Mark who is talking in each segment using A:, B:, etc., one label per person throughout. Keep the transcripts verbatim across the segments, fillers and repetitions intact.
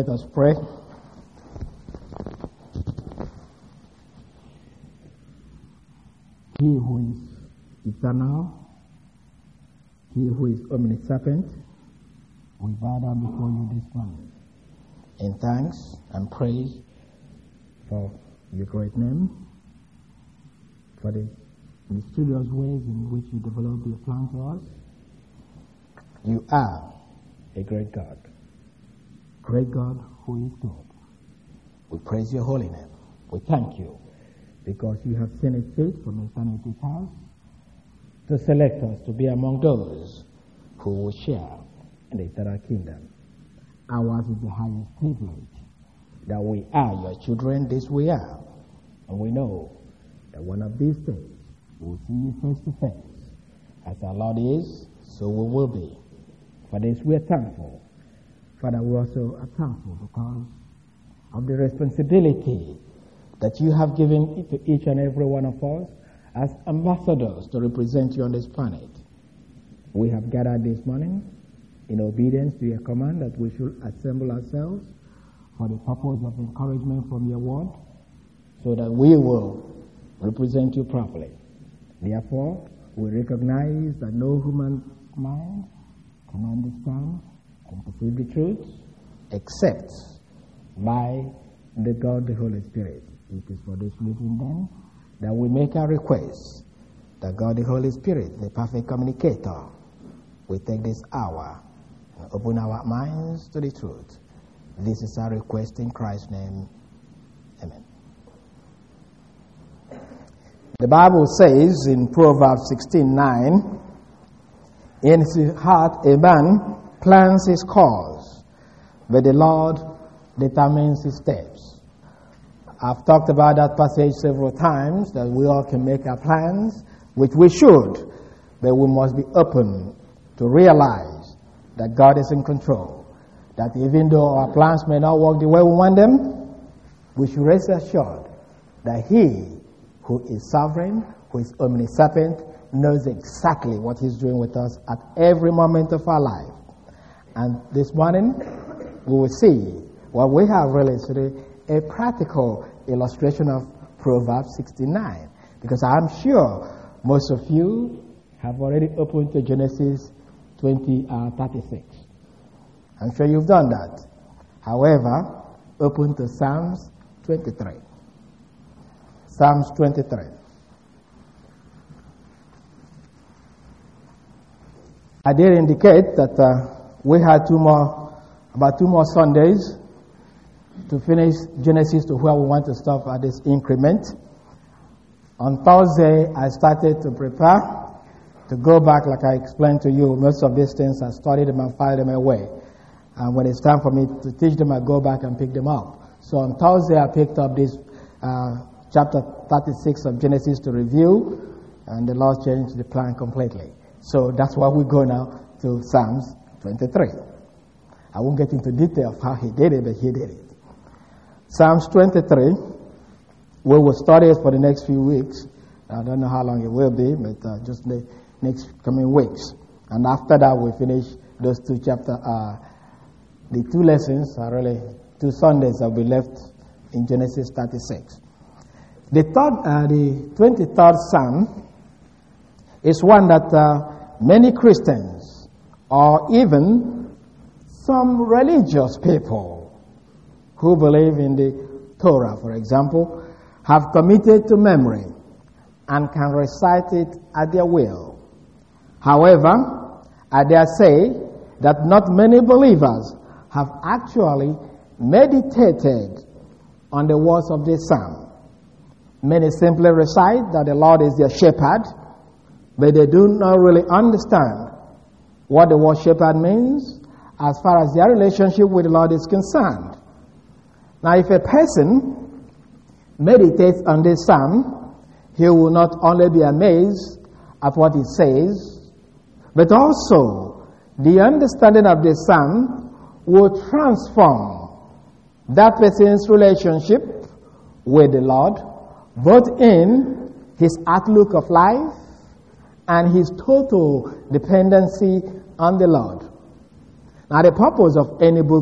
A: Let us pray. He who is eternal, He who is omniscient, we bow down before you this morning in thanks and praise for your great name, for the mysterious ways in which you develop your plan to us. You are a great God, great God who is good. We praise your holy name. We thank you because you have seen it fit from eternity's house to select us to be among those who will share in the eternal kingdom. Ours is the highest privilege that we are your children. This we are. And we know that one of these days we will see you face to face. As our Lord is, so we will be. For this we are thankful. Father, we also are thankful because of the responsibility that you have given to each and every one of us as ambassadors to represent you on this planet. We have gathered this morning in obedience to your command that we should assemble ourselves for the purpose of encouragement from your word so that we will represent you properly. Therefore, we recognize that no human mind can understand and perceive the truth except by the God, the Holy Spirit. It is for this reason then that we make our request that God, the Holy Spirit, the perfect communicator, will take this hour and open our minds to the truth. This is our request in Christ's name. Amen. The Bible says in Proverbs sixteen nine, in his heart a man plans his course, but the Lord determines his steps. I've talked about that passage several times, that we all can make our plans, which we should, but we must be open to realize that God is in control. That even though our plans may not work the way we want them, we should rest assured that He who is sovereign, who is omniscient, knows exactly what He's doing with us at every moment of our life. And this morning, we will see what we have really today, a practical illustration of Proverbs sixty-nine. Because I'm sure most of you have already opened to Genesis twenty thirty-six. I'm sure you've done that. However, open to Psalms twenty-three. Psalms twenty-three. I did indicate that uh, we had two more, about two more Sundays to finish Genesis to where we want to stop at this increment. On Thursday, I started to prepare to go back, like I explained to you. Most of these things, I studied them and filed them away. And when it's time for me to teach them, I go back and pick them up. So on Thursday, I picked up this uh, chapter thirty-six of Genesis to review, and the Lord changed the plan completely. So that's why we go now to Psalms twenty-three. I won't get into detail of how he did it, but he did it. Psalms twenty-three, we will study it for the next few weeks. I don't know how long it will be, but uh, just the next coming weeks. And after that, we finish those two chapters. Uh, the two lessons are really two Sundays that will be left in Genesis thirty-six. The third, uh, the twenty-third Psalm is one that uh, many Christians, or even some religious people who believe in the Torah, for example, have committed to memory and can recite it at their will. However, I dare say that not many believers have actually meditated on the words of this psalm. Many simply recite that the Lord is their shepherd, but they do not really understand what the word shepherd means as far as their relationship with the Lord is concerned. Now, if a person meditates on this psalm, he will not only be amazed at what it says, but also the understanding of this psalm will transform that person's relationship with the Lord, both in his outlook of life and his total dependency on the Lord. Now, the purpose of any book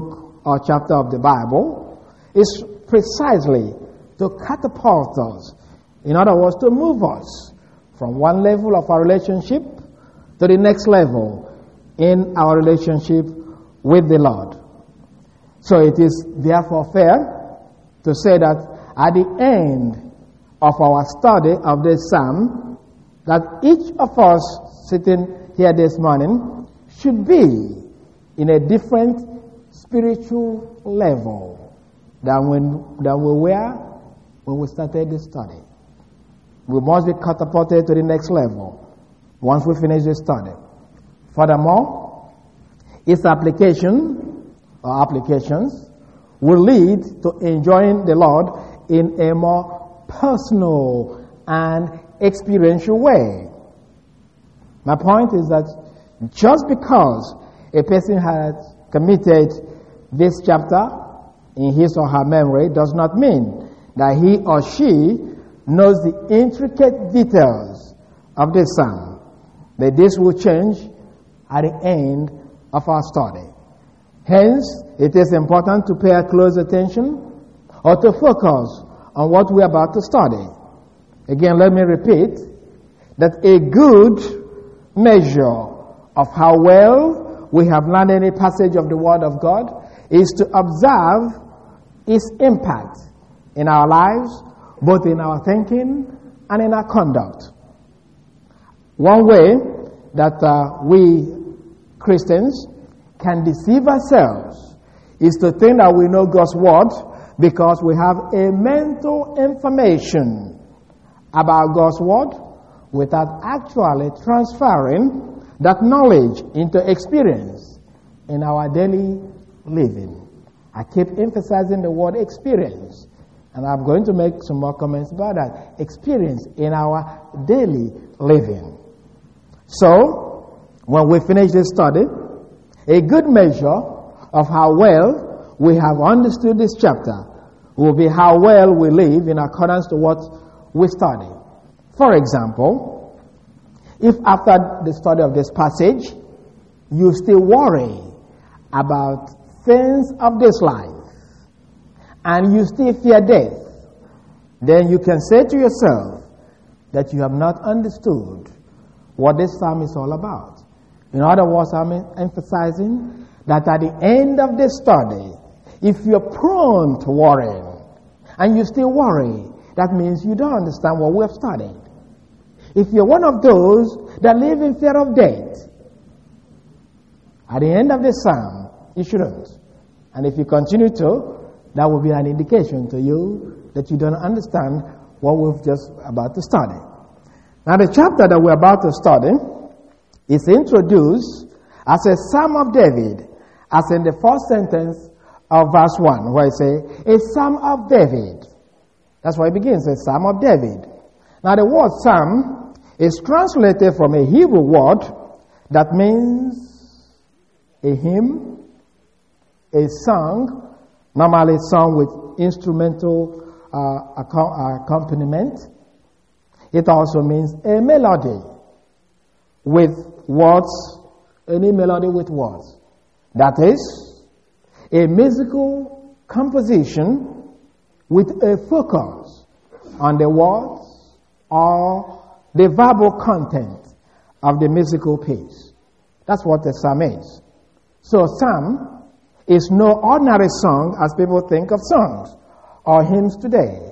A: or chapter of the Bible is precisely to catapult us. In other words, to move us from one level of our relationship to the next level in our relationship with the Lord. So it is therefore fair to say that at the end of our study of this psalm, that each of us sitting here this morning should be in a different spiritual level than when than we were when we started this study. We must be catapulted to the next level once we finish this study. Furthermore, its application or applications will lead to enjoying the Lord in a more personal and experiential way. My point is that just because a person has committed this chapter in his or her memory does not mean that he or she knows the intricate details of this psalm. That this will change at the end of our study. Hence, it is important to pay close attention or to focus on what we are about to study. Again, let me repeat that a good measure of how well we have learned any passage of the Word of God is to observe its impact in our lives, both in our thinking and in our conduct. One way that uh, we Christians can deceive ourselves is to think that we know God's Word because we have a mental information about God's Word without actually transferring that knowledge into experience in our daily living. I keep emphasizing the word experience, and I'm going to make some more comments about that. Experience in our daily living. So, when we finish this study, a good measure of how well we have understood this chapter will be how well we live in accordance to what we study. For example, if after the study of this passage, you still worry about things of this life, and you still fear death, then you can say to yourself that you have not understood what this psalm is all about. In other words, I'm emphasizing that at the end of this study, if you're prone to worrying, and you still worry, that means you don't understand what we have studied. If you're one of those that live in fear of death, at the end of this psalm, you shouldn't. And if you continue to, that will be an indication to you that you don't understand what we've just about to study. Now, the chapter that we're about to study is introduced as a Psalm of David, as in the first sentence of verse one, where it says, a Psalm of David. That's why it begins, a Psalm of David. Now, the word Psalm is translated from a Hebrew word that means a hymn, a song, normally sung with instrumental uh, accompaniment. It also means a melody with words, any melody with words. That is, a musical composition with a focus on the words or the verbal content of the musical piece. That's what the psalm is. So psalm is no ordinary song as people think of songs or hymns today.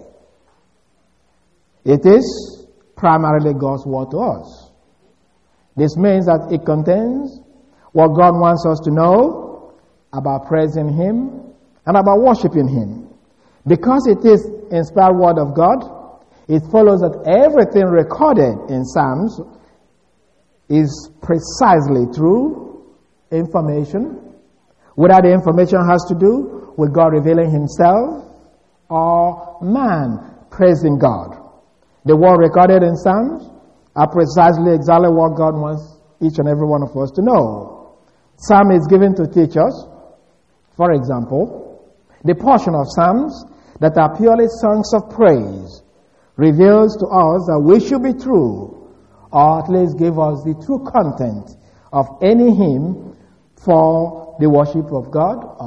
A: It is primarily God's word to us. This means that it contains what God wants us to know about praising Him and about worshiping Him. Because it is inspired word of God, it follows that everything recorded in Psalms is precisely true information, whether the information has to do with God revealing Himself or man praising God. The word recorded in Psalms are precisely exactly what God wants each and every one of us to know. Psalm is given to teach us, for example, the portion of Psalms that are purely songs of praise reveals to us that we should be true, or at least give us the true content of any hymn for the worship of God or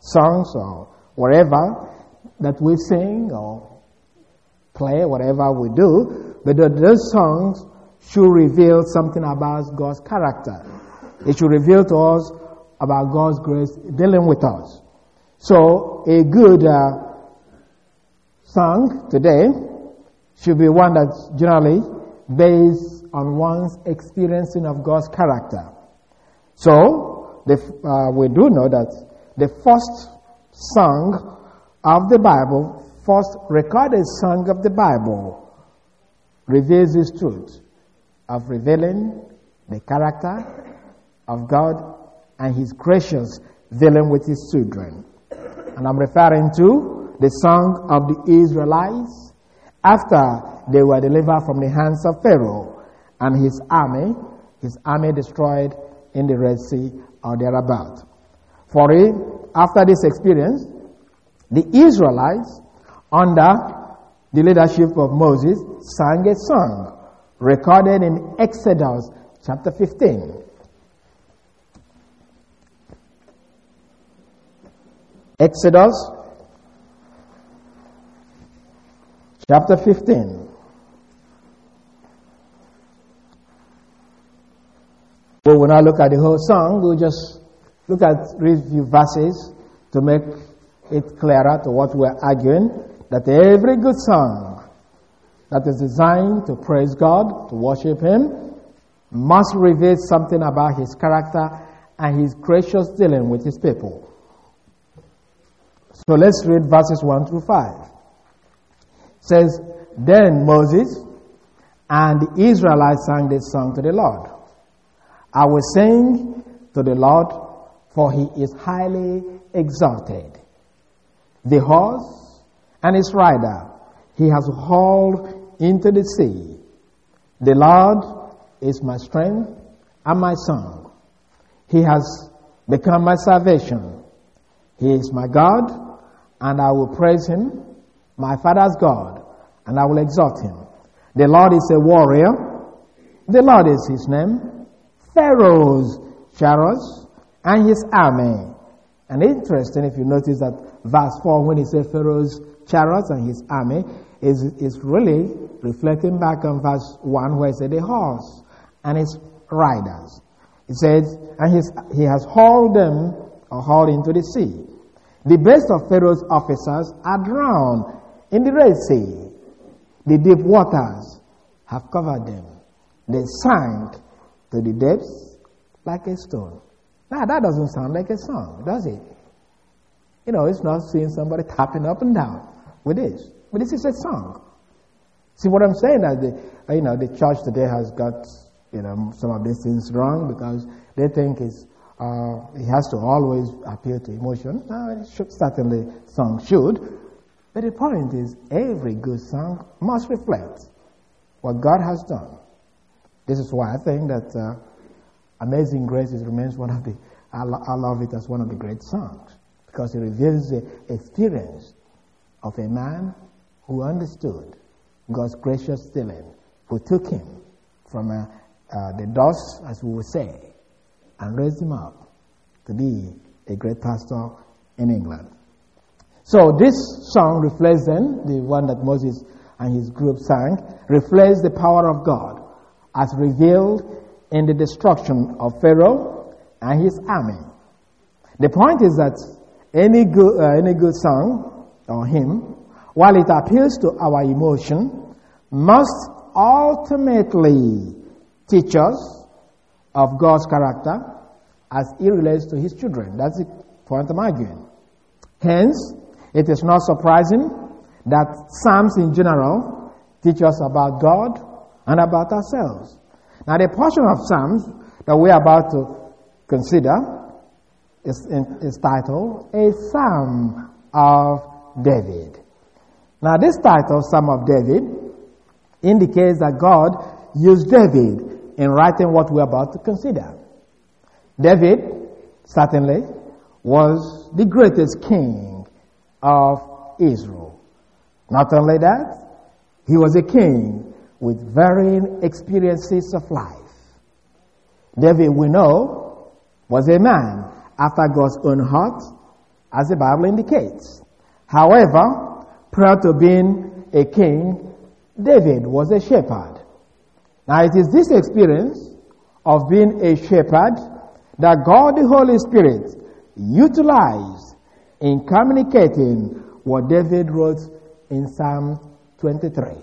A: songs or whatever that we sing or play, whatever we do, but those songs should reveal something about God's character. It should reveal to us about God's grace dealing with us. So a good uh, song today should be one that's generally based on one's experiencing of God's character. So the, uh, we do know that the first song of the Bible, first recorded song of the Bible, reveals this truth of revealing the character of God and His gracious dealing with His children. And I'm referring to the song of the Israelites after they were delivered from the hands of Pharaoh and his army, his army destroyed in the Red Sea or thereabout. For it, after this experience, the Israelites, under the leadership of Moses, sang a song recorded in Exodus chapter fifteen. Exodus chapter fifteen. We will not look at the whole song. We'll just look at read a few verses to make it clearer to what we're arguing, that every good song that is designed to praise God, to worship Him, must reveal something about His character and His gracious dealing with His people. So let's read verses one through five. It says, Then Moses and the Israelites sang this song to the Lord. I will sing to the Lord, for He is highly exalted. The horse and its rider He has hauled into the sea. The Lord is my strength and my song. He has become my salvation. He is my God, and I will praise Him, my Father's God, and I will exalt Him. The Lord is a warrior. The Lord is His name. Pharaoh's chariots and his army. And interesting, if you notice that verse four, when he says Pharaoh's chariots and his army, is, is really reflecting back on verse one, where he said the horse and his riders. It says, and his, he has hauled them, or hauled into the sea. The best of Pharaoh's officers are drowned in the Red Sea. The deep waters have covered them. They sank to the depths like a stone. Now, that doesn't sound like a song, does it? You know, it's not seeing somebody tapping up and down with this. But this is a song. See what I'm saying? That the, you know, the church today has got, you know, some of these things wrong because they think it's, uh, it has to always appeal to emotion. No, it should, certainly song should. But the point is, every good song must reflect what God has done. This is why I think that uh, Amazing Grace remains one of the, I, lo- I love it as one of the great songs, because it reveals the experience of a man who understood God's gracious dealing, who took him from uh, uh, the dust, as we would say, and raised him up to be a great pastor in England. So this song reflects then, the one that Moses and his group sang, reflects the power of God as revealed in the destruction of Pharaoh and his army. The point is that any good, uh, any good song or hymn, while it appeals to our emotion, must ultimately teach us of God's character as it relates to His children. That's the point I'm arguing. Hence, it is not surprising that Psalms in general teach us about God and about ourselves. Now, the portion of Psalms that we are about to consider is, is titled A Psalm of David. Now, this title, Psalm of David, indicates that God used David in writing what we're about to consider. David, certainly, was the greatest king of Israel. Not only that, he was a king with varying experiences of life. David, we know, was a man after God's own heart, as the Bible indicates. However, prior to being a king, David was a shepherd. Now it is this experience of being a shepherd that God the Holy Spirit utilized in communicating what David wrote in Psalm twenty-three.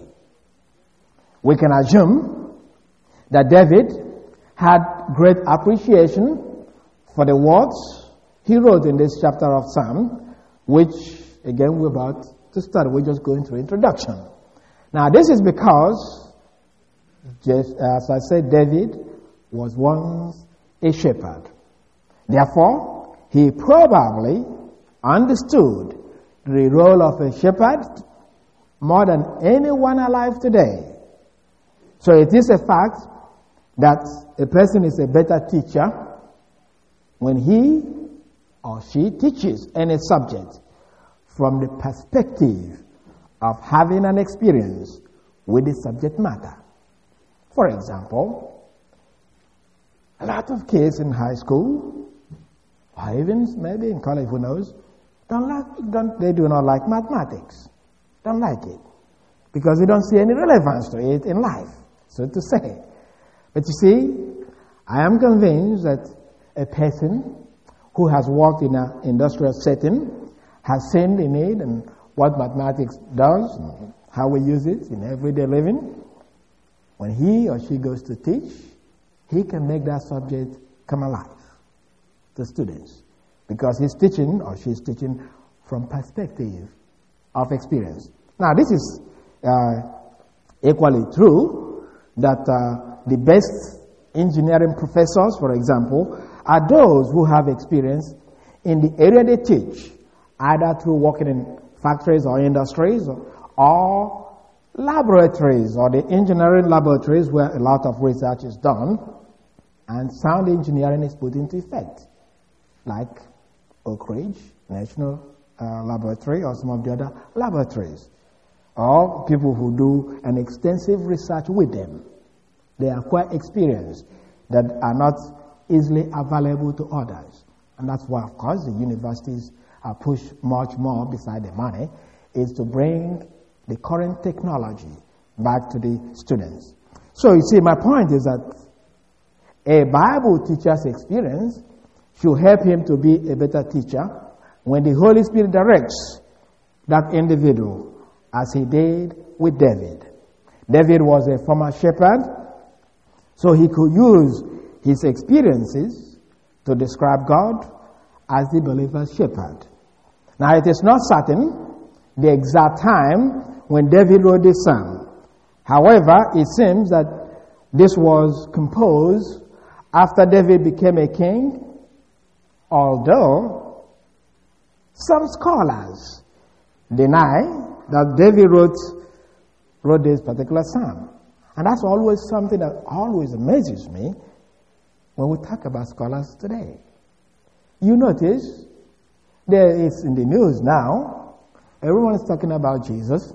A: We can assume that David had great appreciation for the words he wrote in this chapter of Psalm, which again we're about to start. We're just going through introduction. Now this is because, just as I said, David was once a shepherd. Therefore, he probably understood the role of a shepherd more than anyone alive today. So it is a fact that a person is a better teacher when he or she teaches any subject from the perspective of having an experience with the subject matter. For example, a lot of kids in high school, or even maybe in college, who knows, don't like, don't, they do not like mathematics. Don't like it. Because they don't see any relevance to it in life, so to say. But you see, I am convinced that a person who has worked in an industrial setting has seen the need and what mathematics does, and how we use it in everyday living. When he or she goes to teach, he can make that subject come alive to students, because he's teaching or she's teaching from perspective of experience. Now, this is uh, equally true that uh, the best engineering professors, for example, are those who have experience in the area they teach, either through working in factories or industries or, or laboratories or the engineering laboratories where a lot of research is done and sound engineering is put into effect, like Oak Ridge National uh, Laboratory or some of the other laboratories, or people who do an extensive research with them. They acquire experience that are not easily available to others. And that's why, of course, the universities are pushed much more, beside the money, is to bring the current technology back to the students. So you see, my point is that a Bible teacher's experience should help him to be a better teacher when the Holy Spirit directs that individual, as he did with David. David was a former shepherd, so he could use his experiences to describe God as the believer's shepherd. Now, it is not certain the exact time when David wrote this psalm. However, it seems that this was composed after David became a king, although some scholars deny that David wrote, wrote this particular psalm. And that's always something that always amazes me when we talk about scholars today. You notice, there is in the news now, everyone is talking about Jesus,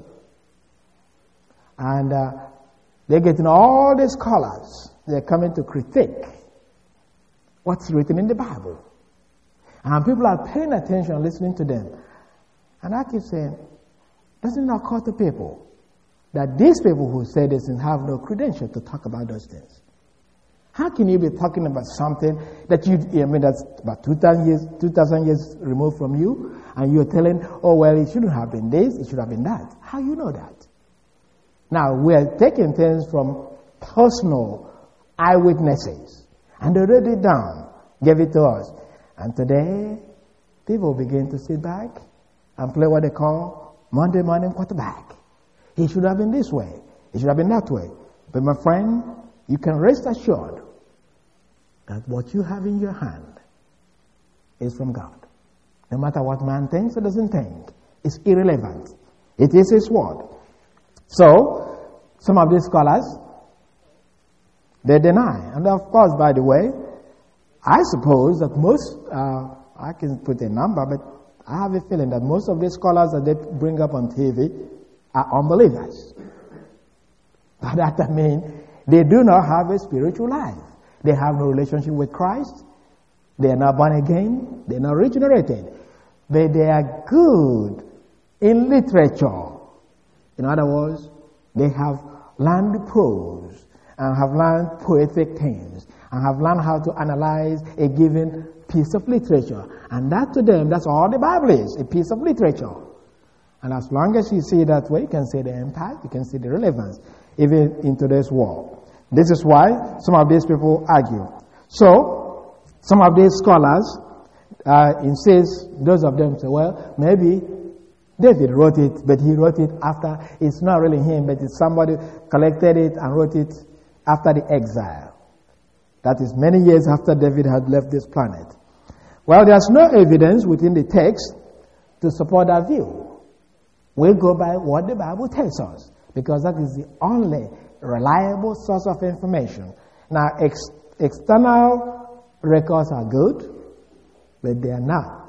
A: and uh, they're getting all the scholars, they're coming to critique what's written in the Bible. And people are paying attention, listening to them. And I keep saying, doesn't it occur to people that these people who say this and have no credential to talk about those things? How can you be talking about something that you, I mean, that's about two thousand years, two thousand years removed from you, and you're telling, oh, well, it shouldn't have been this, it should have been that. How you know that? Now, we're taking things from personal eyewitnesses, and they wrote it down, gave it to us. And today, people begin to sit back and play what they call Monday morning quarterback. He should have been this way. It should have been that way. But my friend, you can rest assured that what you have in your hand is from God. No matter what man thinks or doesn't think, it's irrelevant. It is His word. So, some of these scholars, they deny. And of course, by the way, I suppose that most, uh, I can put a number, but I have a feeling that most of these scholars that they bring up on T V are unbelievers. By that I mean, they do not have a spiritual life. They have no relationship with Christ. They are not born again. They are not regenerated. but they are good in literature. In other words, they have learned prose and have learned poetic things and have learned how to analyze a given piece of literature. And that to them, that's all the Bible is, a piece of literature. And as long as you see it that way, you can see the impact, you can see the relevance, even in today's world. This is why some of these people argue. So, some of these scholars uh, insist, those of them say, well, maybe David wrote it, but he wrote it after, it's not really him, but it's somebody collected it and wrote it after the exile. That is many years after David had left this planet. Well, there's no evidence within the text to support that view. We go by what the Bible tells us, because that is the only reliable source of information. Now, ex- external records are good, but they are not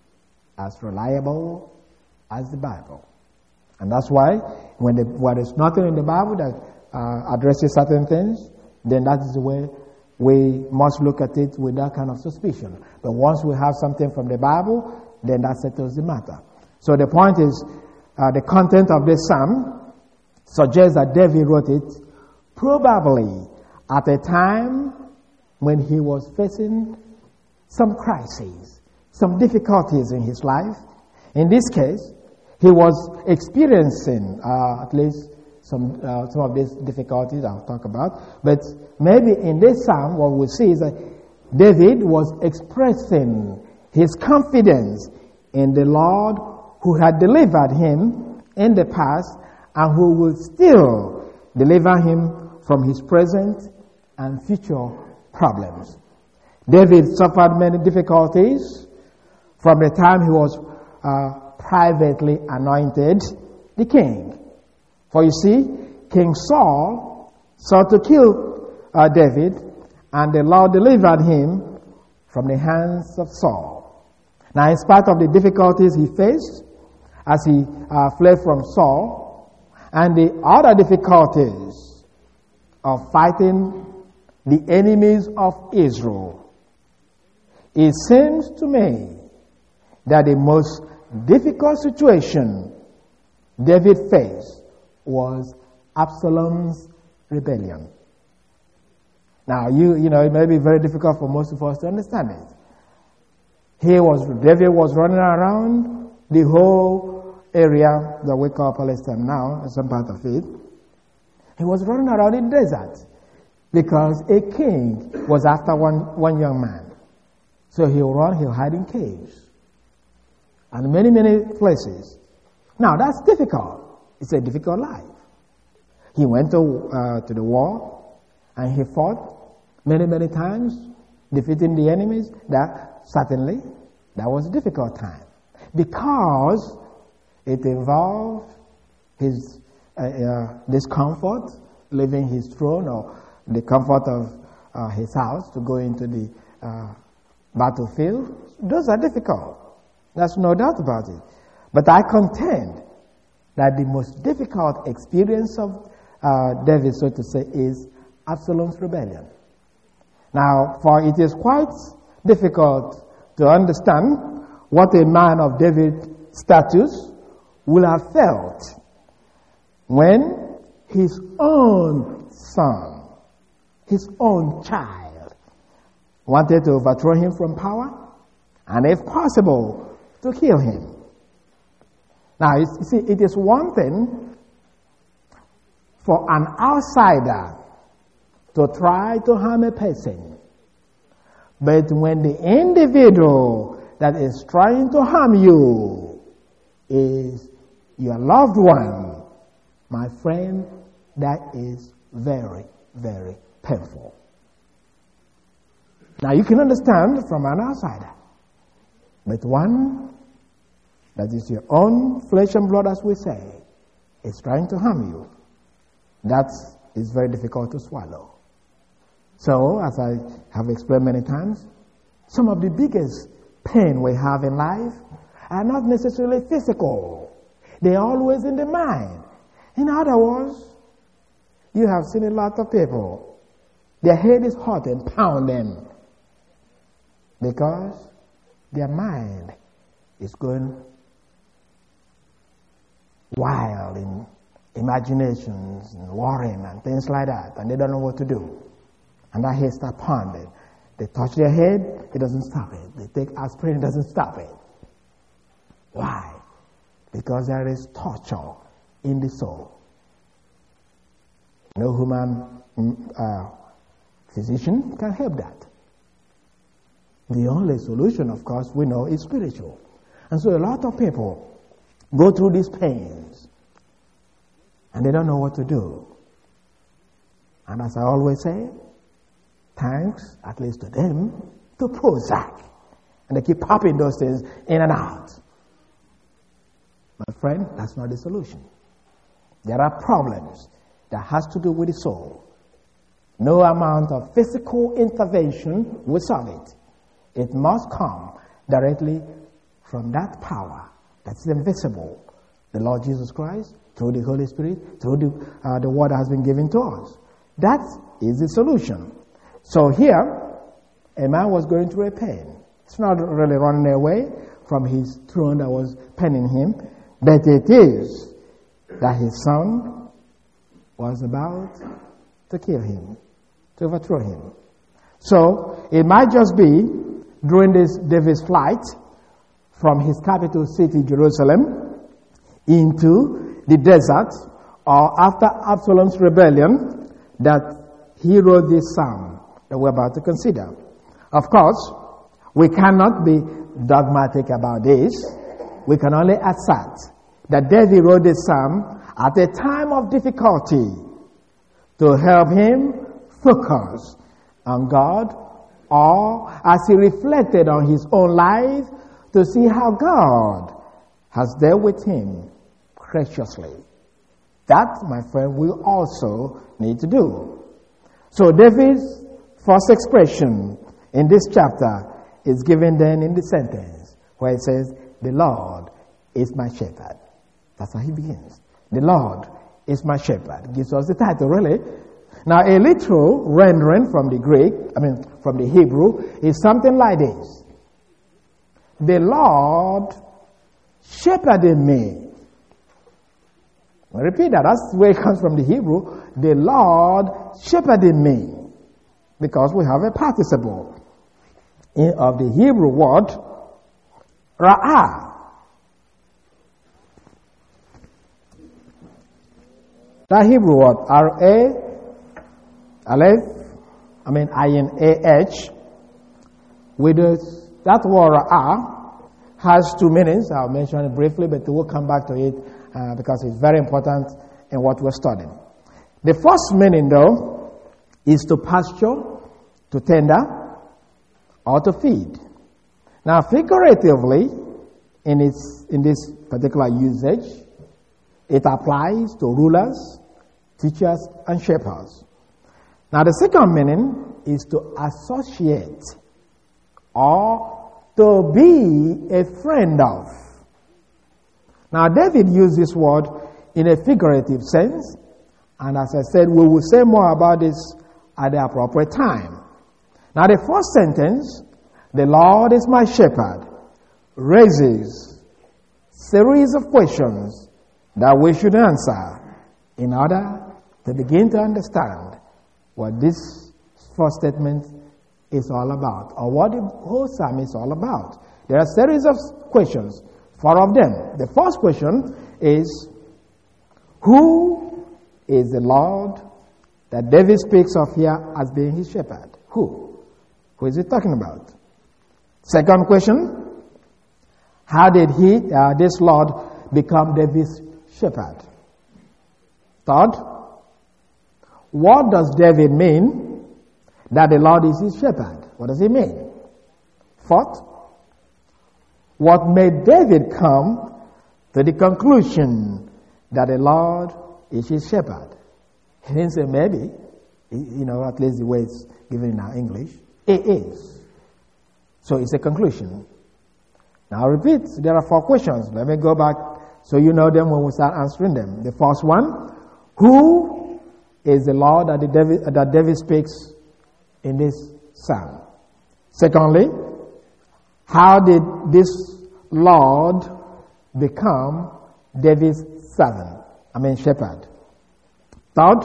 A: as reliable as the Bible. And that's why when, the, when there's nothing in the Bible that uh, addresses certain things, then that is the way we must look at it with that kind of suspicion. But once we have something from the Bible, then that settles the matter. So the point is, uh, the content of this psalm suggests that David wrote it probably at a time when he was facing some crises, some difficulties in his life. In this case, he was experiencing uh, at least some uh, some of these difficulties I'll talk about. But maybe in this psalm, what we see is that David was expressing his confidence in the Lord who had delivered him in the past and who will still deliver him from his present and future problems. David suffered many difficulties from the time he was uh, privately anointed the king. For you see, King Saul sought to kill uh, David, and the Lord delivered him from the hands of Saul. Now, in spite of the difficulties he faced as he uh, fled from Saul, and the other difficulties of fighting the enemies of Israel, it seems to me that the most difficult situation David faced was Absalom's rebellion. Now, you you know, it may be very difficult for most of us to understand it. He was, David was running around the whole area that we call Palestine now, some part of it. He was running around in the desert because a king was after one, one young man. So he'll run, he'll hide in caves and many, many places. Now, that's difficult. It's a difficult life. He went to, uh, to the war and he fought many, many times, defeating the enemies. That certainly, that was a difficult time because it involved his uh, uh, discomfort, leaving his throne or the comfort of uh, his house to go into the uh, battlefield. Those are difficult. There's no doubt about it. But I contend that the most difficult experience of uh, David, so to say, is Absalom's rebellion. Now, for it is quite difficult to understand what a man of David's status will have felt when his own son, his own child, wanted to overthrow him from power and, if possible, to kill him. Now, you see, it is one thing for an outsider to try to harm a person, but when the individual that is trying to harm you is your loved one, my friend, that is very, very painful. Now, you can understand from an outsider, but one that is your own flesh and blood, as we say, is trying to harm you. That is very difficult to swallow. So, as I have explained many times, some of the biggest pain we have in life are not necessarily physical. They are always in the mind. In other words, you have seen a lot of people, their head is hot and pounding because their mind is going wild in imaginations and worrying and things like that, and they don't know what to do. And that head starts pounding. They touch their head, it doesn't stop it. They take aspirin, it doesn't stop it. Why? Because there is torture in the soul. No human uh, physician can help that. The only solution, of course, we know is spiritual. And so a lot of people go through these pains and they don't know what to do. And as I always say, thanks, at least to them, to Prozac. And they keep popping those things in and out. My friend, that's not the solution. There are problems that has to do with the soul. No amount of physical intervention will solve it. It must come directly from that power that's invisible, the Lord Jesus Christ, through the Holy Spirit, through the, uh, the word that has been given to us. That is the solution. So here, a man was going through a pain. It's not really running away from his throne that was penning him, but it is that his son was about to kill him, to overthrow him. So it might just be during this David's flight from his capital city, Jerusalem, into the desert, or after Absalom's rebellion, that he wrote this psalm that we're about to consider. Of course, we cannot be dogmatic about this. We can only assert that David wrote this psalm at a time of difficulty to help him focus on God, or as he reflected on his own life to see how God has dealt with him graciously. That, my friend, we also need to do. So David's first expression in this chapter is given then in the sentence where it says, "The Lord is my shepherd." That's how he begins. The Lord is my shepherd. Gives us the title, really. Now, a literal rendering from the Greek, I mean, from the Hebrew, is something like this. The Lord shepherded me. I repeat that. That's where it comes from the Hebrew. The Lord shepherded me. Because we have a participle in, of the Hebrew word, ra'ah. That Hebrew word, R A, Aleph, I mean I N A H, with this, that word ra'ah has two meanings. I'll mention it briefly, but we'll come back to it uh, because it's very important in what we're studying. The first meaning, though, is to pasture, to tender, or to feed. Now, figuratively, in its in this particular usage, it applies to rulers, teachers, and shepherds. Now, the second meaning is to associate or to be a friend of. Now, David used this word in a figurative sense, and as I said, we will say more about this at the appropriate time. Now, the first sentence, "The Lord is my shepherd," raises series of questions that we should answer in order to begin to understand what this first statement is all about, or what the whole psalm is all about. There are a series of questions, four of them. The first question is, who is the Lord that David speaks of here as being his shepherd? Who? Who is he talking about? Second question, how did he, uh, this Lord, become David's shepherd? Third, what does David mean that the Lord is his shepherd? What does he mean? Fourth, what made David come to the conclusion that the Lord is his shepherd? He didn't say maybe, you know, at least the way it's given in our English. It is. So it's a conclusion. Now I repeat, there are four questions. Let me go back so you know them when we start answering them. The first one, who is the Lord that, the David, that David speaks in this psalm? Secondly, how did this Lord become David's servant? I mean shepherd. Third,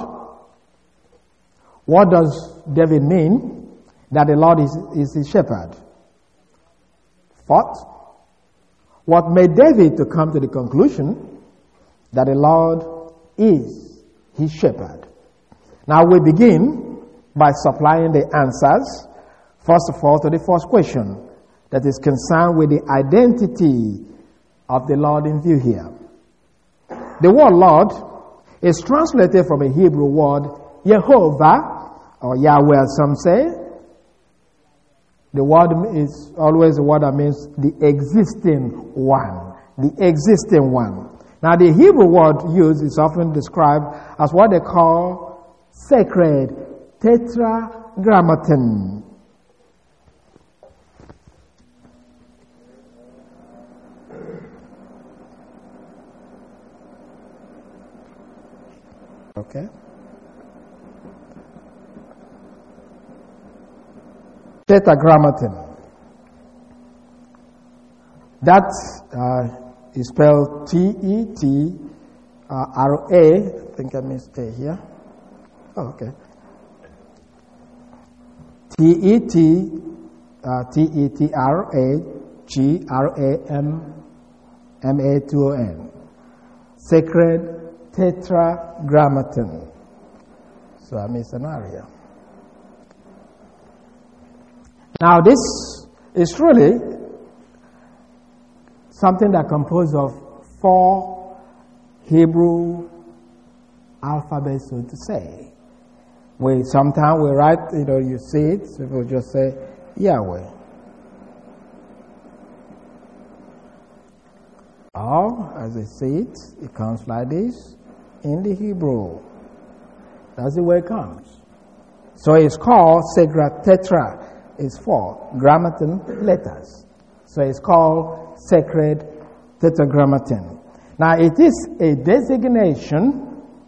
A: what does David mean that the Lord is, is his shepherd? Fourth, what made David to come to the conclusion that the Lord is his shepherd? Now we begin by supplying the answers, first of all, to the first question that is concerned with the identity of the Lord in view here. The word Lord is translated from a Hebrew word Yehovah, or Yahweh as some say. The word is always a word that means the existing one. The existing one. Now the Hebrew word used is often described as what they call sacred tetragrammaton. Okay. Tetragrammaton. That uh, is spelled T E T R A. I think I missed A here. Oh, okay. T E T uh, T E T R A G R A M M A T O N. Sacred Tetragrammaton. So I missed an area. Now this is really something that composed of four Hebrew alphabets, so to say. We sometimes we write, you know, you see it, so we'll just say Yahweh. Or, as I see it, it comes like this in the Hebrew. That's the way it comes. So it's called Sacred Tetra. It's four grammaton letters. So it's called Sacred Tetragrammaton. Now it is a designation.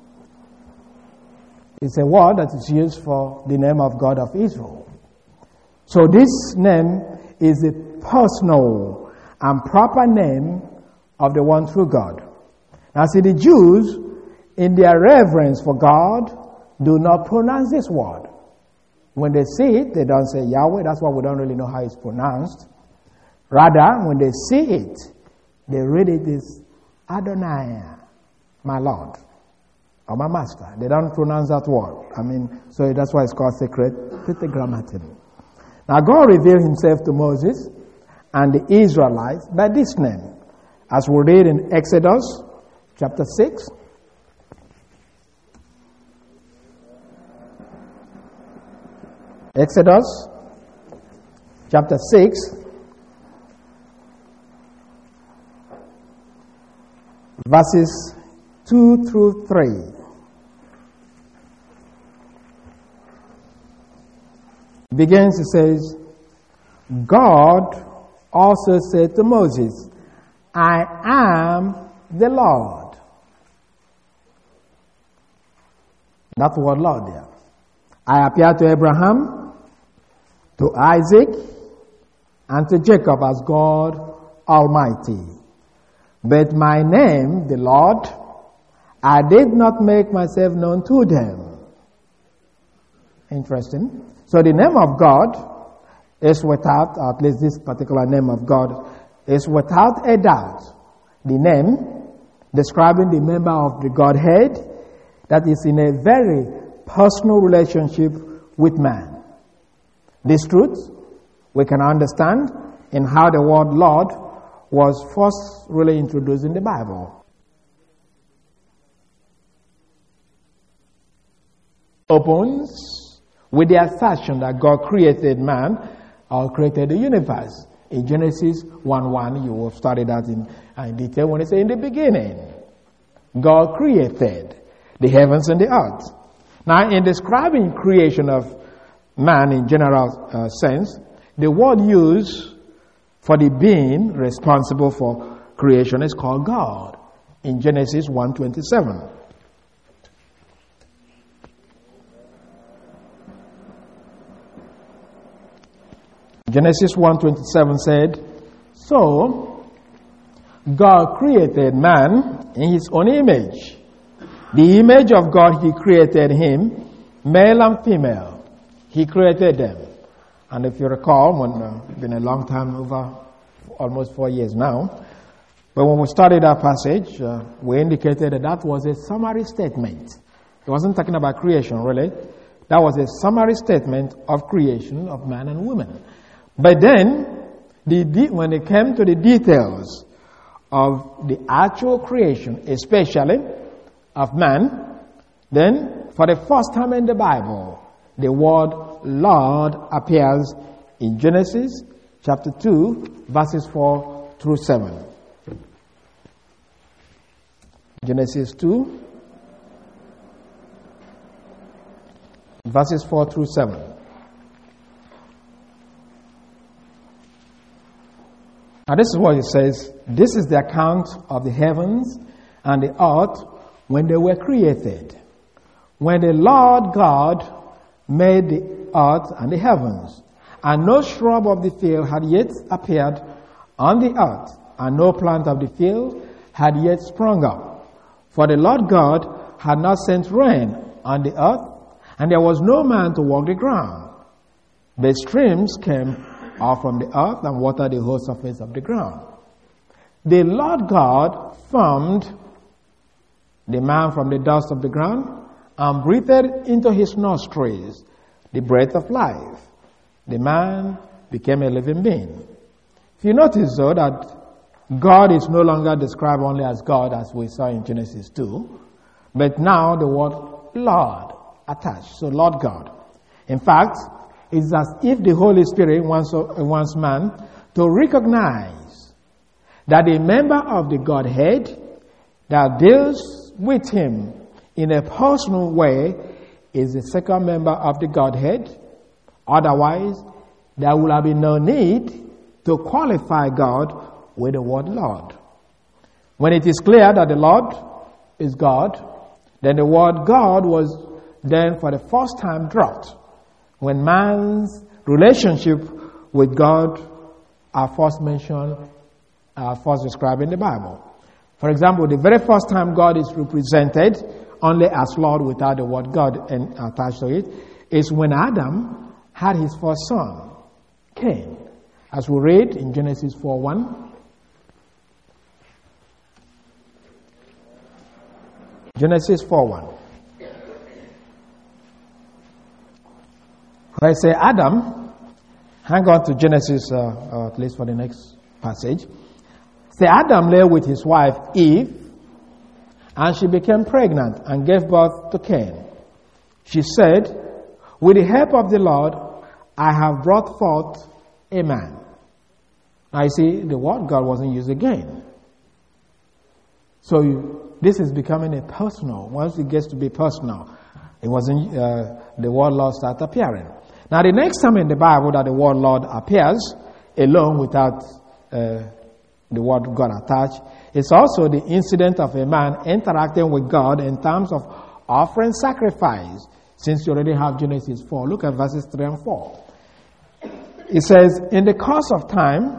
A: It's a word that is used for the name of God of Israel. So this name is a personal and proper name of the one true God. Now see, the Jews, in their reverence for God, do not pronounce this word. When they see it, they don't say Yahweh. That's why we don't really know how it's pronounced. Rather, when they see it, they read it as Adonai, my Lord, or my Master. They don't pronounce that word. I mean, so that's why it's called Sacred Tetragrammaton. Now, God revealed himself to Moses and the Israelites by this name, as we read in Exodus chapter six. Exodus chapter six, verses two through three. It begins, it says, God also said to Moses, I am the Lord. That word Lord there. I appeared to Abraham, to Isaac, and to Jacob as God Almighty. But my name, the Lord, I did not make myself known to them. Interesting. So the name of God is without, or at least this particular name of God, is without a doubt the name describing the member of the Godhead that is in a very personal relationship with man. This truth we can understand in how the word Lord was first really introduced in the Bible. Opens with the assertion that God created man or created the universe. In Genesis one one, you will study that in, in detail when it says in the beginning, God created the heavens and the earth. Now, in describing creation of man in general uh, sense, the word used for the being responsible for creation is called God in Genesis one twenty-seven. Genesis one twenty-seven said, so God created man in his own image. The image of God, he created him, male and female. He created them. And if you recall, when uh, it's been a long time, over almost four years now, but when we studied that passage, uh, we indicated that that was a summary statement. It wasn't talking about creation, really. That was a summary statement of creation of man and woman. But then, the de- when it came to the details of the actual creation, especially of man, then for the first time in the Bible, the word Lord appears in Genesis chapter two, verses four through seven. Genesis two, verses four through seven. Now this is what it says. This is the account of the heavens and the earth when they were created. When the Lord God made the earth and the heavens, and no shrub of the field had yet appeared on the earth, and no plant of the field had yet sprung up. For the Lord God had not sent rain on the earth, and there was no man to walk the ground. The streams came out from the earth and watered the whole surface of the ground. The Lord God formed the man from the dust of the ground and breathed into his nostrils the breath of life. The man became a living being. If you notice, though, that God is no longer described only as God as we saw in Genesis two, but now the word Lord attached. So Lord God. In fact, it's as if the Holy Spirit wants, wants man to recognize that a member of the Godhead that deals with him in a personal way is the second member of the Godhead. Otherwise, there will have been no need to qualify God with the word Lord. When it is clear that the Lord is God, then the word God was then for the first time dropped when man's relationship with God are first mentioned, are first described in the Bible. For example, the very first time God is represented only as Lord without the word God attached to it is when Adam had his first son, Cain. As we read in Genesis four one. Genesis four one. When I say Adam, hang on to Genesis, uh, uh, at least for the next passage. Say Adam lay with his wife Eve, and she became pregnant and gave birth to Cain. She said, with the help of the Lord, I have brought forth a man. Now you see, the word God wasn't used again. So you, this is becoming a personal. Once it gets to be personal, it wasn't, uh, the word Lord started appearing. Now the next time in the Bible that the word Lord appears, alone without uh, the word God attached, it's also the incident of a man interacting with God in terms of offering sacrifice. Since you already have Genesis four, look at verses three and four. It says, in the course of time,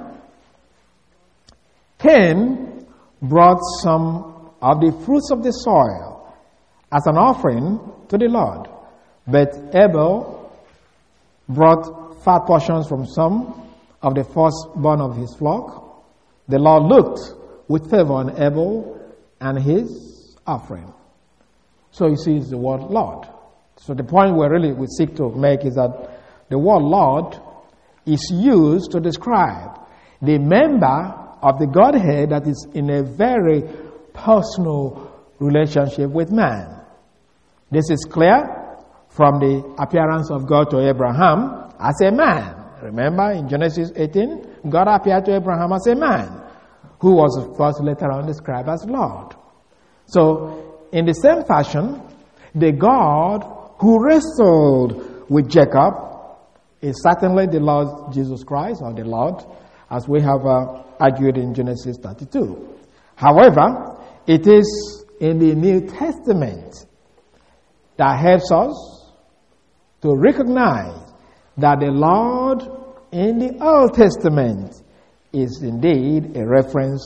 A: Cain brought some of the fruits of the soil as an offering to the Lord. But Abel brought fat portions from some of the firstborn of his flock. The Lord looked with favor on Abel and his offering. So you see, it's the word Lord. So the point we really we seek to make is that the word Lord is used to describe the member of the Godhead that is in a very personal relationship with man. This is clear from the appearance of God to Abraham as a man. Remember in Genesis eighteen, God appeared to Abraham as a man, who was of course later on described as Lord. So in the same fashion, the God who wrestled with Jacob is certainly the Lord Jesus Christ, or the Lord, as we have uh, argued in Genesis thirty-two. However, it is in the New Testament that helps us to recognize that the Lord in the Old Testament is indeed a reference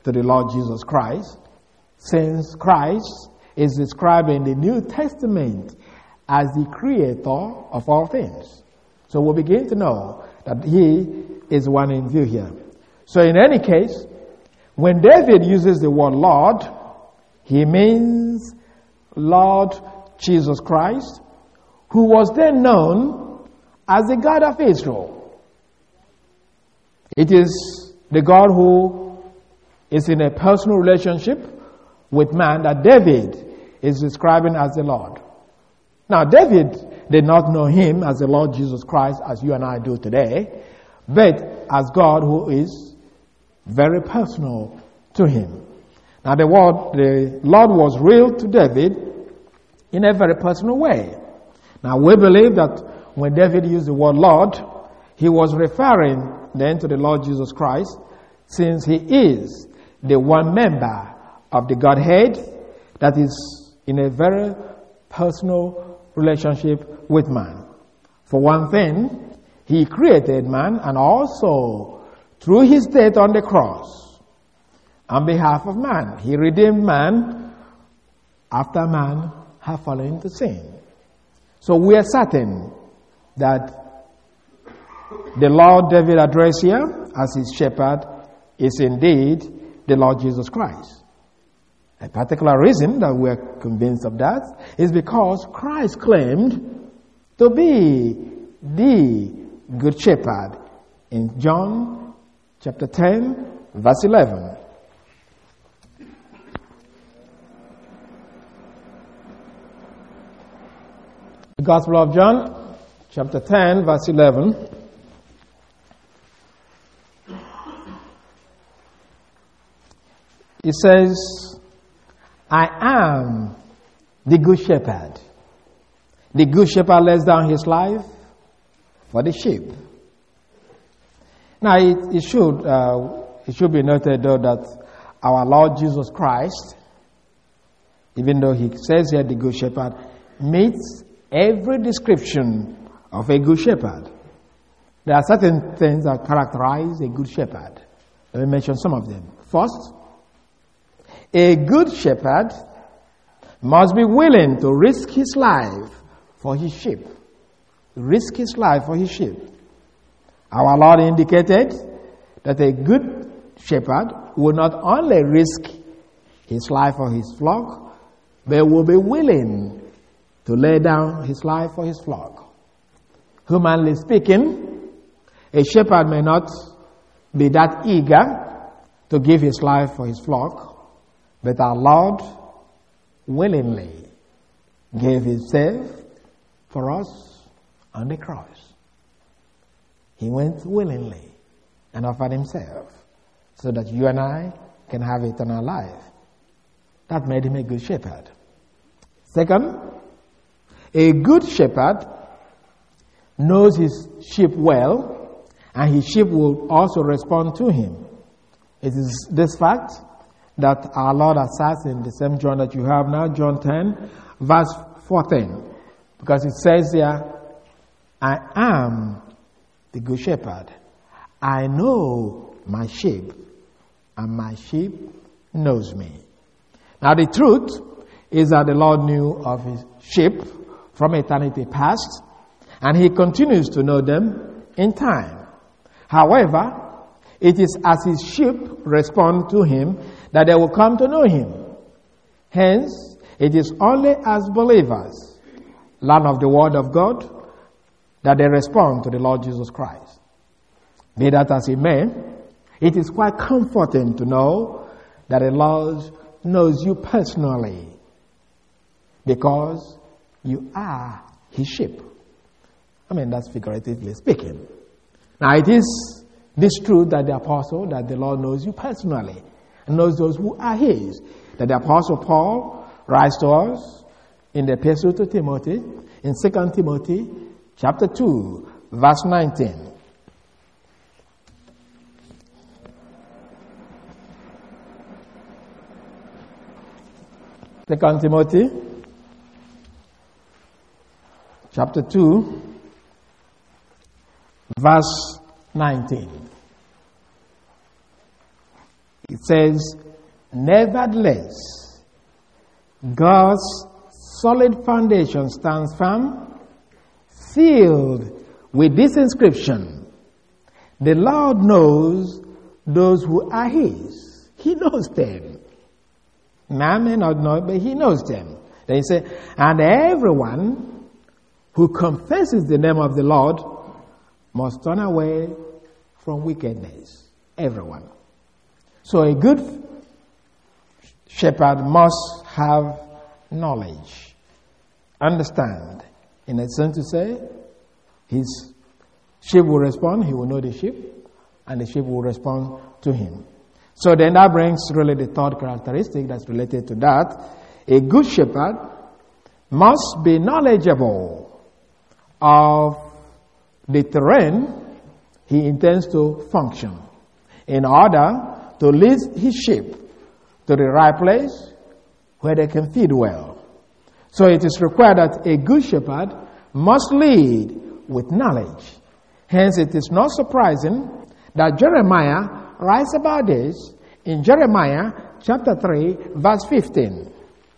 A: to the Lord Jesus Christ, since Christ is described in the New Testament as the creator of all things. So we begin to know that he is one in view here. So in any case, when David uses the word Lord, he means Lord Jesus Christ, who was then known as the God of Israel. It is the God who is in a personal relationship with man that David is describing as the Lord. Now, David did not know him as the Lord Jesus Christ as you and I do today, but as God who is very personal to him. Now, the word, the Lord was real to David in a very personal way. Now, we believe that when David used the word Lord, he was referring then to the Lord Jesus Christ, since he is the one member of the Godhead that is in a very personal relationship with man. For one thing, he created man, and also through his death on the cross on behalf of man, he redeemed man after man had fallen into sin. So we are certain that the Lord David addressed here as his shepherd is indeed the Lord Jesus Christ. A particular reason that we are convinced of that is because Christ claimed to be the good shepherd in John chapter ten, verse eleven. The Gospel of John chapter ten, verse eleven. It says, I am the good shepherd. The good shepherd lays down his life for the sheep. Now, it, it should uh, it should be noted, though, that our Lord Jesus Christ, even though he says here the good shepherd, meets every description of a good shepherd. There are certain things that characterize a good shepherd. Let me mention some of them. First, a good shepherd must be willing to risk his life for his sheep. Risk his life for his sheep. Our Lord indicated that a good shepherd will not only risk his life for his flock, but will be willing to lay down his life for his flock. Humanly speaking, a shepherd may not be that eager to give his life for his flock, but our Lord willingly gave himself for us on the cross. He went willingly and offered himself so that you and I can have eternal life. That made him a good shepherd. Second, a good shepherd knows his sheep well, and his sheep will also respond to him. It is this fact that our Lord asserts in the same John that you have now, John ten, verse fourteen. Because it says there, I am the good shepherd. I know my sheep, and my sheep knows me. Now the truth is that the Lord knew of his sheep from eternity past, and he continues to know them in time. However, it is as his sheep respond to him that they will come to know him. Hence, it is only as believers learn of the word of God that they respond to the Lord Jesus Christ. Be that as it may, it is quite comforting to know that the Lord knows you personally because you are his sheep. I mean, that's figuratively speaking. Now, it is this truth that the apostle, that the Lord knows you personally and knows those who are his. That the apostle Paul writes to us in the epistle to Timothy, in Second Timothy chapter two, verse nineteen. Second Timothy chapter two, verse nineteen. It says, nevertheless, God's solid foundation stands firm, sealed with this inscription: the Lord knows those who are His. He knows them. Man may not know, but He knows them. Then He said, and everyone who confesses the name of the Lord must turn away from wickedness. Everyone. So a good shepherd must have knowledge, understand. In a sense to say, his sheep will respond, he will know the sheep, and the sheep will respond to him. So then that brings really the third characteristic that's related to that. A good shepherd must be knowledgeable of the terrain he intends to function in order to lead his sheep to the right place where they can feed well. So it is required that a good shepherd must lead with knowledge. Hence it is not surprising that Jeremiah writes about this in Jeremiah chapter three, verse fifteen.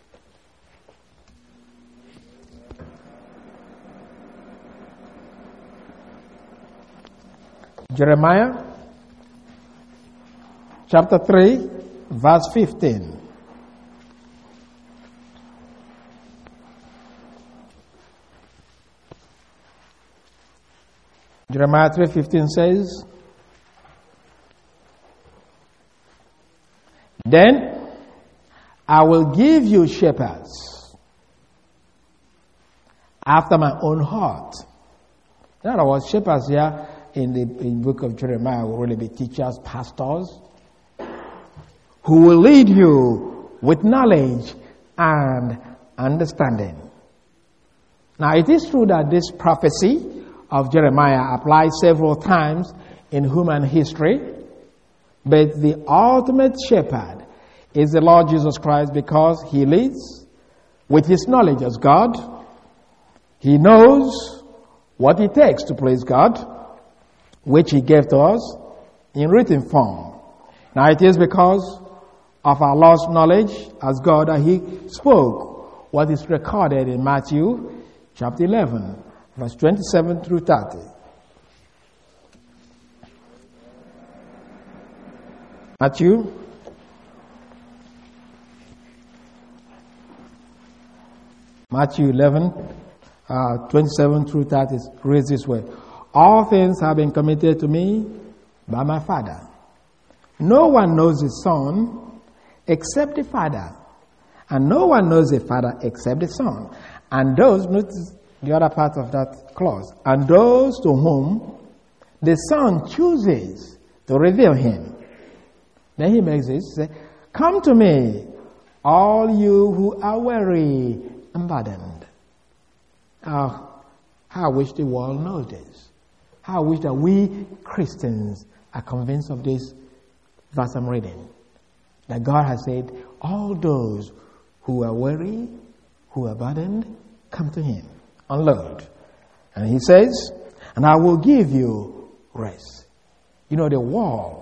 A: Jeremiah chapter three, verse fifteen. Jeremiah three fifteen says, then I will give you shepherds after my own heart. In other words, shepherds here in the in book of Jeremiah will really be teachers, pastors, who will lead you with knowledge and understanding. Now, it is true that this prophecy of Jeremiah applies several times in human history, but the ultimate shepherd is the Lord Jesus Christ, because He leads with His knowledge as God. He knows what it takes to please God, which He gave to us in written form. Now, it is because of our lost knowledge as God that He spoke what is recorded in Matthew chapter eleven, verse twenty-seven through thirty. Matthew Matthew eleven, uh, twenty-seven through thirty reads this way. All things have been committed to me by my Father. No one knows the Son except the Father, and no one knows the Father except the Son. And those, notice the other part of that clause, and those to whom the Son chooses to reveal Him. Then He makes this, say, come to me, all you who are weary and burdened. Oh, how I wish the world knows this. How I wish that we Christians are convinced of this verse I'm reading. That God has said, all those who are weary, who are burdened, come to Him, unload. And He says, and I will give you rest. You know, the world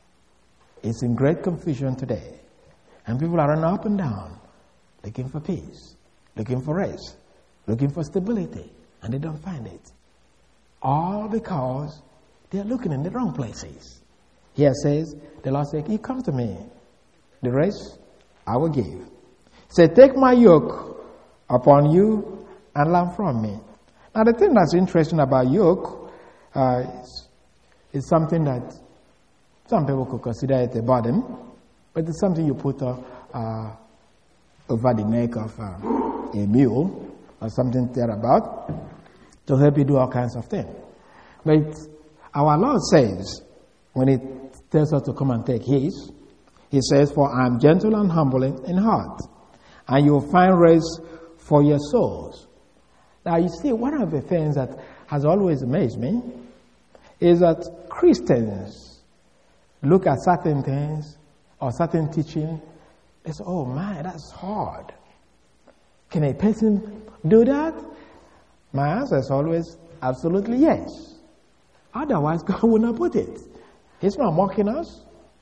A: is in great confusion today. And people are running up and down, looking for peace, looking for rest, looking for stability, and they don't find it. All because they're looking in the wrong places. Here says, the Lord said, you come to me. The rest I will give. He said, take my yoke upon you and learn from me. Now the thing that's interesting about yoke uh, is, is something that some people could consider it a burden, but it's something you put uh, uh, over the neck of uh, a mule or something thereabout to help you do all kinds of things. But our Lord says, when He tells us to come and take His, He says, for I am gentle and humble in heart, and you will find rest for your souls. Now, you see, one of the things that has always amazed me is that Christians look at certain things or certain teaching, they say, oh my, that's hard. Can a person do that? My answer is always absolutely yes. Otherwise, God would not put it. He's not mocking us.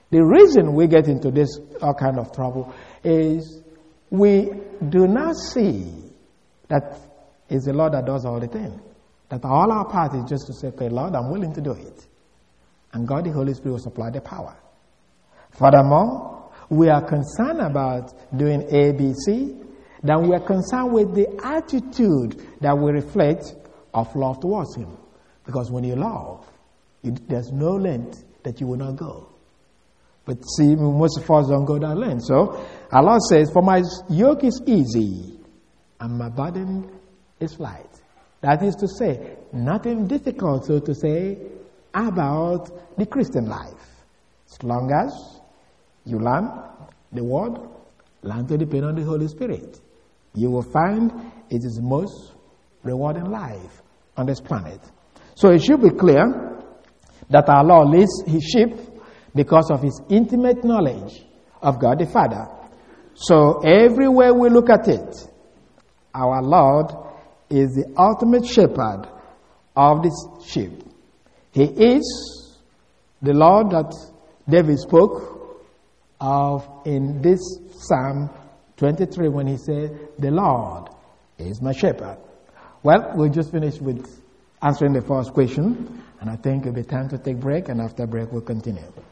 A: The reason we get into this all kind of trouble is we do not see that it's the Lord that does all the things. That all our part is just to say, okay, Lord, I'm willing to do it. And God, the Holy Spirit, will supply the power. Furthermore, we are concerned about doing A, B, C, then we are concerned with the attitude that we reflect of love towards Him. Because when you love, you, there's no length that you will not go. But see, most of us don't go that length. So, Allah says, for my yoke is easy and my burden is light. That is to say, nothing difficult, so to say, about the Christian life. As long as you learn the Word, learn to depend on the Holy Spirit, you will find it is the most rewarding life on this planet. So it should be clear that our Lord leads His sheep because of His intimate knowledge of God the Father. So everywhere we look at it, our Lord is the ultimate shepherd of this sheep. He is the Lord that David spoke of in this Psalm twenty-three when he said, the Lord is my shepherd. Well, we'll just finish with answering the first question, and I think it'll be time to take a break, and after break we'll continue.